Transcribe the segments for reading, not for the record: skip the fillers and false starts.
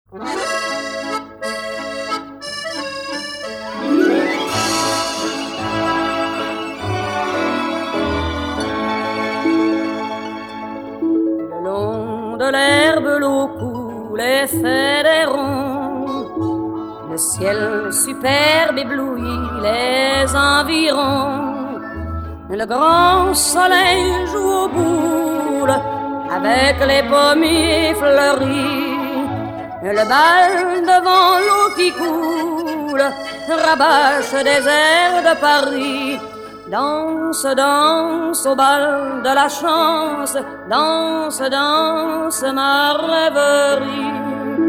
Le long de l'herbe, l'eau coule et fait des ronds. Le ciel superbe éblouit les environs. Le grand soleil joue aux boules avec les pommiers fleuris. Le bal devant l'eau qui coule rabâche des airs de Paris. Danse, danse au bal de la chance, danse, danse ma rêverie.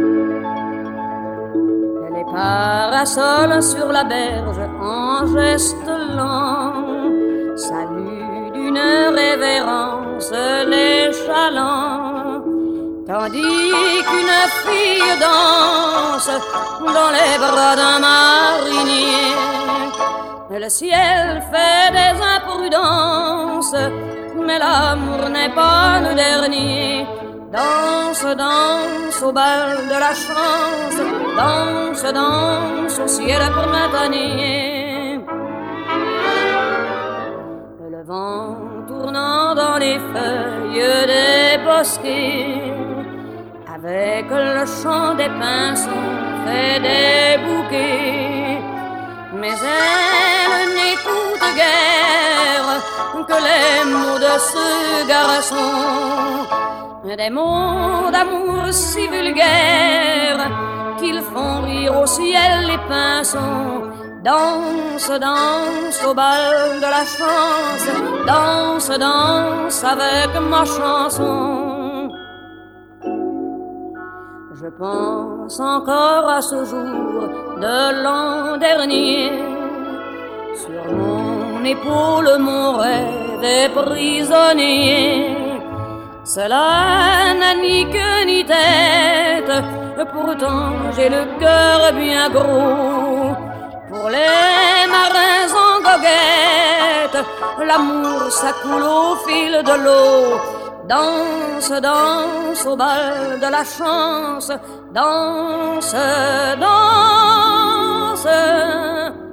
Les parasols sur la berge en geste lent salut d'une révérence les chalands, tandis qu'une fille danse dans les bras d'un marinier. Le ciel fait des imprudences, mais l'amour n'est pas le dernier. Danse, danse au bal de la chance, danse, danse au ciel printanier. Le vent tournant dans les feuilles des bosquets, avec le chant des pinsons fait des bouquets. Mais elle n'écoute guère que les mots de ce garçon, des mots d'amour si vulgaires qu'ils font rire au ciel les pinsons. Danse, danse au bal de la chance, danse, danse avec ma chanson. Je pense encore à ce jour de l'an dernier. Sur mon épaule mon rêve est prisonnier. Cela n'a ni queue ni tête, pourtant j'ai le cœur bien gros. Pour les marins en goguette, l'amour ça coule au fil de l'eau. Danse, danse au bal de la chance, danse, danse.